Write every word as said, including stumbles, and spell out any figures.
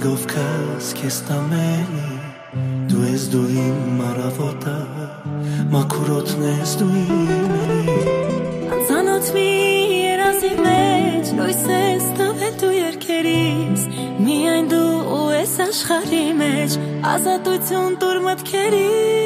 գով քս քեզ տամելի դու ես դու իմ մարավոտը մաքուրոտն ես դու իմ էլի անծանոթ մի երազի մեջ լույս ես տվել դու երկերիս միայն դու ես աշխարհի մեջ ազատություն տուր մտքերիս